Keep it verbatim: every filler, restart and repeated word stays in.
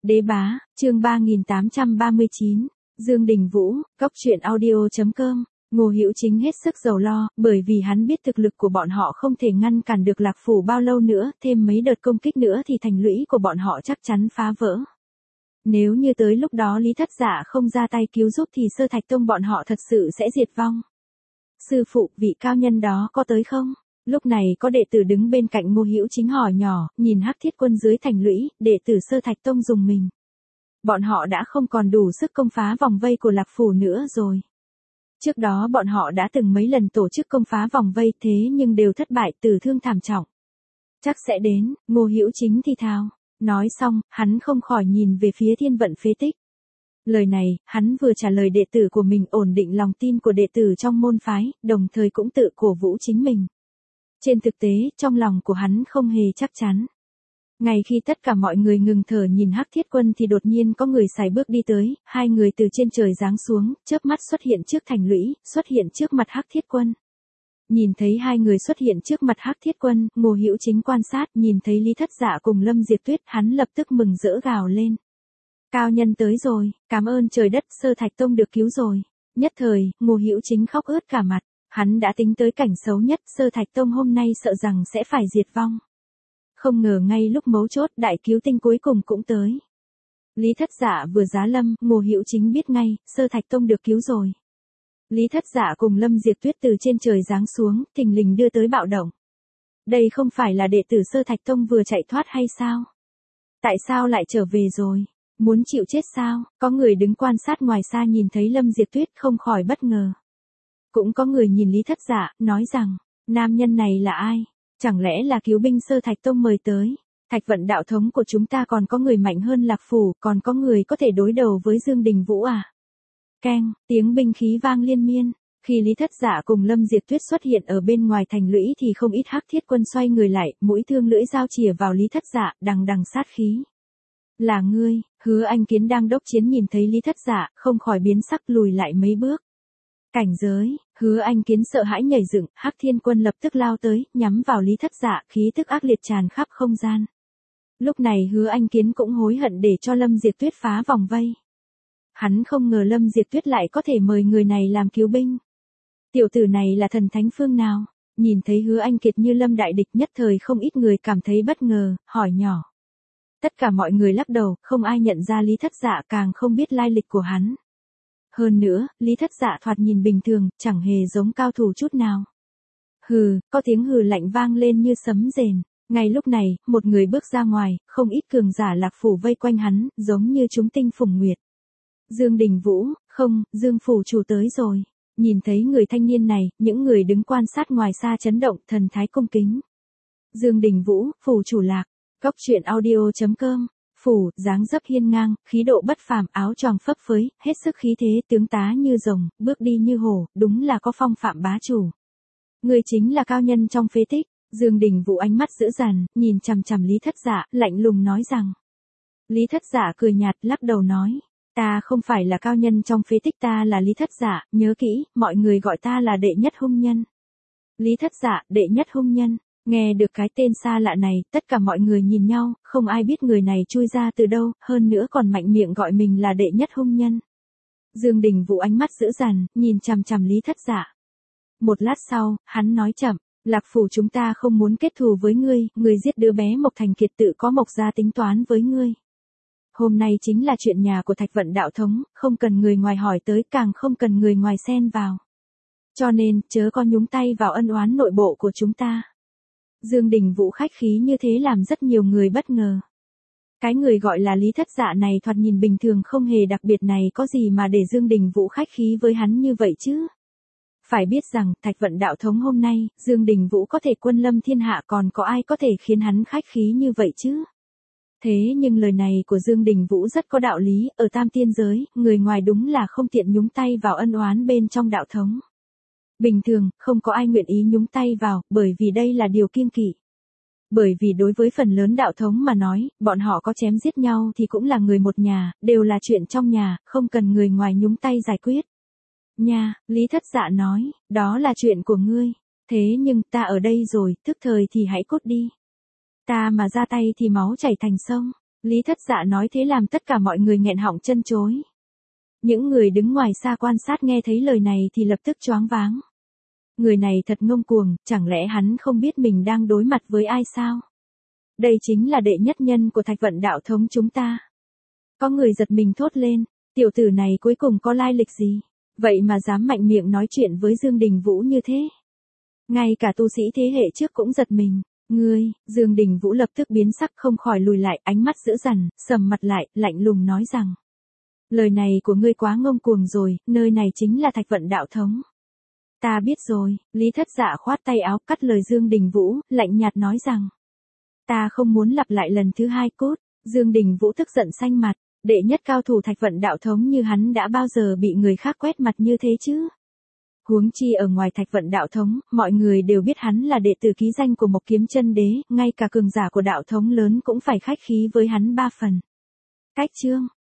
Đế bá, chương ba nghìn tám trăm ba mươi chín, Dương Đình Vũ, Cóc truyện audio chấm com. Ngô Hữu Chính hết sức giàu lo, bởi vì hắn biết thực lực của bọn họ không thể ngăn cản được Lạc Phủ bao lâu nữa, thêm mấy đợt công kích nữa thì thành lũy của bọn họ chắc chắn phá vỡ. Nếu như tới lúc đó Lý Thất Dạ không ra tay cứu giúp thì Sơ Thạch Tông bọn họ thật sự sẽ diệt vong. Sư phụ, vị cao nhân đó có tới không? Lúc này có đệ tử đứng bên cạnh Ngô Hữu Chính hỏi nhỏ, nhìn Hắc Thiết Quân dưới thành lũy, đệ tử Sơ Thạch Tông dùng mình. Bọn họ đã không còn đủ sức công phá vòng vây của Lạc Phủ nữa rồi. Trước đó bọn họ đã từng mấy lần tổ chức công phá vòng vây thế nhưng đều thất bại, tử thương thảm trọng. Chắc sẽ đến, Ngô Hữu Chính thì thào. Nói xong, hắn không khỏi nhìn về phía thiên vận phế tích. Lời này, hắn vừa trả lời đệ tử của mình ổn định lòng tin của đệ tử trong môn phái, đồng thời cũng tự cổ vũ chính mình. Trên thực tế, trong lòng của hắn không hề chắc chắn. Ngay khi tất cả mọi người ngừng thở nhìn Hắc Thiết Quân thì đột nhiên có người sải bước đi tới, hai người từ trên trời giáng xuống, chớp mắt xuất hiện trước thành lũy, xuất hiện trước mặt Hắc Thiết Quân. Nhìn thấy hai người xuất hiện trước mặt Hắc Thiết Quân, Ngô Hữu Chính quan sát, nhìn thấy Lý Thất Dạ cùng Lâm Diệp Tuyết, hắn lập tức mừng rỡ gào lên. Cao nhân tới rồi, cảm ơn trời đất, Sơ Thạch Tông được cứu rồi. Nhất thời, Ngô Hữu Chính khóc ướt cả mặt, hắn đã tính tới cảnh xấu nhất, Sơ Thạch Tông hôm nay sợ rằng sẽ phải diệt vong. Không ngờ ngay lúc mấu chốt, đại cứu tinh cuối cùng cũng tới. Lý Thất Dạ vừa giá lâm, Ngô Hữu Chính biết ngay, Sơ Thạch Tông được cứu rồi. Lý Thất Dạ cùng Lâm Diệp Tuyết từ trên trời giáng xuống, thình lình đưa tới bạo động. Đây không phải là đệ tử Sơ Thạch Tông vừa chạy thoát hay sao? Tại sao lại trở về rồi? Muốn chịu chết sao? Có người đứng quan sát ngoài xa nhìn thấy Lâm Diệp Tuyết không khỏi bất ngờ. Cũng có người nhìn Lý Thất Dạ, nói rằng, nam nhân này là ai? Chẳng lẽ là cứu binh Sơ Thạch Tông mời tới? Thạch vận đạo thống của chúng ta còn có người mạnh hơn Lạc Phủ, còn có người có thể đối đầu với Dương Đình Vũ à? Keng, tiếng binh khí vang liên miên. Khi Lý Thất Dạ cùng Lâm Diệp Tuyết xuất hiện ở bên ngoài thành lũy thì không ít Hắc Thiết Quân xoay người lại, mũi thương lưỡi dao chìa vào Lý Thất Dạ, đằng đằng sát khí. Là ngươi? Hứa Anh Kiến đang đốc chiến nhìn thấy Lý Thất Dạ, không khỏi biến sắc lùi lại mấy bước. Cảnh giới, Hứa Anh Kiến sợ hãi nhảy dựng, Hắc Thiên Quân lập tức lao tới, nhắm vào Lý Thất Dạ, khí tức ác liệt tràn khắp không gian. Lúc này Hứa Anh Kiến cũng hối hận để cho Lâm Diệp Tuyết phá vòng vây. Hắn không ngờ Lâm Diệp Tuyết lại có thể mời người này làm cứu binh. Tiểu tử này là thần thánh phương nào? Nhìn thấy Hứa Anh Kiệt như Lâm đại địch, nhất thời không ít người cảm thấy bất ngờ, hỏi nhỏ. Tất cả mọi người lắc đầu, không ai nhận ra Lý Thất Dạ, càng không biết lai lịch của hắn. Hơn nữa, Lý Thất Dạ thoạt nhìn bình thường, chẳng hề giống cao thủ chút nào. Hừ, có tiếng hừ lạnh vang lên như sấm rền. Ngay lúc này, một người bước ra ngoài, không ít cường giả Lạc Phủ vây quanh hắn, giống như chúng tinh phùng nguyệt. Dương Đình Vũ, không, Dương phủ chủ tới rồi. Nhìn thấy người thanh niên này, những người đứng quan sát ngoài xa chấn động, thần thái cung kính. Dương Đình Vũ, phủ chủ Lạc. Cóc truyện audio chấm com. Phủ, dáng dấp hiên ngang, khí độ bất phàm, áo choàng phấp phới, hết sức khí thế, tướng tá như rồng, bước đi như hổ, đúng là có phong phạm bá chủ. Người chính là cao nhân trong phế tích. Dương Đình Vũ ánh mắt dữ dằn, nhìn chằm chằm Lý Thất Dạ, lạnh lùng nói rằng. Lý Thất Dạ cười nhạt, lắc đầu nói. Ta không phải là cao nhân trong phế tích, ta là Lý Thất Dạ, nhớ kỹ, mọi người gọi ta là đệ nhất hung nhân. Lý Thất Dạ, đệ nhất hung nhân. Nghe được cái tên xa lạ này, tất cả mọi người nhìn nhau, không ai biết người này chui ra từ đâu, hơn nữa còn mạnh miệng gọi mình là đệ nhất hung nhân. Dương Đình Vũ ánh mắt dữ dằn, nhìn chằm chằm Lý Thất Dạ. Một lát sau, hắn nói chậm, Lạc Phủ chúng ta không muốn kết thù với ngươi, ngươi giết đứa bé Mộc Thành Kiệt tự có Mộc gia tính toán với ngươi. Hôm nay chính là chuyện nhà của Thạch vận đạo thống, không cần người ngoài hỏi tới, càng không cần người ngoài xen vào. Cho nên, chớ có nhúng tay vào ân oán nội bộ của chúng ta. Dương Đình Vũ khách khí như thế làm rất nhiều người bất ngờ. Cái người gọi là Lý Thất Dạ này thoạt nhìn bình thường không hề đặc biệt này, có gì mà để Dương Đình Vũ khách khí với hắn như vậy chứ? Phải biết rằng, Thạch vận đạo thống hôm nay, Dương Đình Vũ có thể quân lâm thiên hạ, còn có ai có thể khiến hắn khách khí như vậy chứ? Thế nhưng lời này của Dương Đình Vũ rất có đạo lý, ở tam tiên giới, người ngoài đúng là không tiện nhúng tay vào ân oán bên trong đạo thống. Bình thường, không có ai nguyện ý nhúng tay vào, bởi vì đây là điều kiêng kỵ. Bởi vì đối với phần lớn đạo thống mà nói, bọn họ có chém giết nhau thì cũng là người một nhà, đều là chuyện trong nhà, không cần người ngoài nhúng tay giải quyết. Nha, Lý Thất Dạ nói, đó là chuyện của ngươi. Thế nhưng, ta ở đây rồi, tức thời thì hãy cút đi. Ta mà ra tay thì máu chảy thành sông. Lý Thất Dạ nói thế làm tất cả mọi người nghẹn họng chân chối. Những người đứng ngoài xa quan sát nghe thấy lời này thì lập tức choáng váng. Người này thật ngông cuồng, chẳng lẽ hắn không biết mình đang đối mặt với ai sao? Đây chính là đệ nhất nhân của Thạch Vận đạo thống chúng ta. Có người giật mình thốt lên, tiểu tử này cuối cùng có lai lịch gì? Vậy mà dám mạnh miệng nói chuyện với Dương Đình Vũ như thế. Ngay cả tu sĩ thế hệ trước cũng giật mình. Ngươi, Dương Đình Vũ lập tức biến sắc không khỏi lùi lại, ánh mắt dữ dằn, sầm mặt lại, lạnh lùng nói rằng. Lời này của ngươi quá ngông cuồng rồi, nơi này chính là Thạch Vận đạo thống. Ta biết rồi, Lý Thất Dạ khoát tay áo cắt lời Dương Đình Vũ, lạnh nhạt nói rằng. Ta không muốn lặp lại lần thứ hai cốt. Dương Đình Vũ tức giận xanh mặt, đệ nhất cao thủ Thạch Vận đạo thống như hắn đã bao giờ bị người khác quét mặt như thế chứ? Huống chi ở ngoài Thạch Vận đạo thống, mọi người đều biết hắn là đệ tử ký danh của Mộc Kiếm Chân Đế, ngay cả cường giả của đạo thống lớn cũng phải khách khí với hắn ba phần. Cách chương